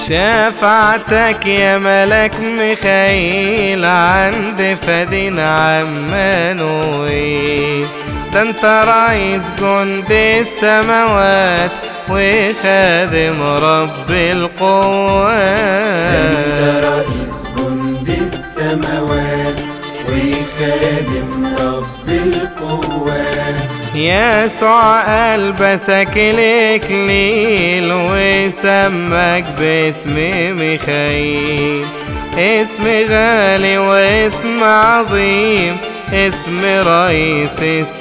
شفاعتك يا ملك ميخائيل عند فدين عمانوئيل، ده انت رئيس جند السماوات وخادم رب القوات. انت رئيس جند السماوات وخادم رب القوات. يسوع ألبسك الإكليل وسمك باسم ميخائيل، اسم غالي واسم عظيم، اسم رئيس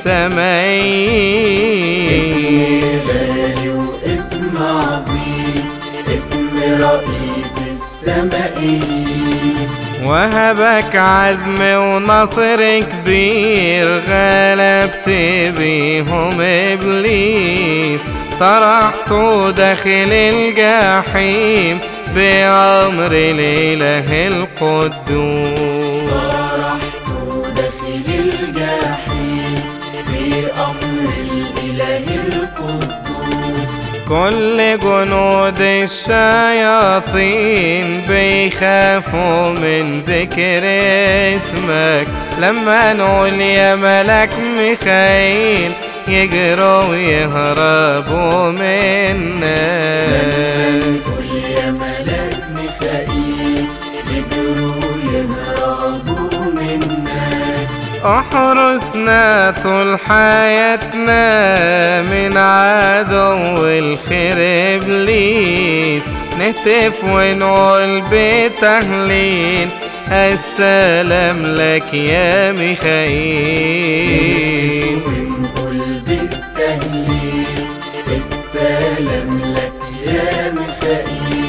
السمايين. اسم غالي واسم عظيم، اسم رئيس السمايين. وهبك عزم ونصر كبير، غلبت بيهم إبليس، طرحته داخل الجحيم بأمر الإله القدوس. طرحته داخل الجحيم بأمر الإله القدوس. كل جنود الشياطين بيخافوا من ذكر اسمك، لما نقول يا ملك ميخائيل يجروا ويهربوا منك. لما نقول يا ملك ميخائيل يجروا ويهربوا منك. احرسنا طول حياتنا من عدو الخير إبليس، نهتف ونقول بتهليل السلام لك يا ميخائيل. ونقول بالتهليل السلام لك يا ميخائيل.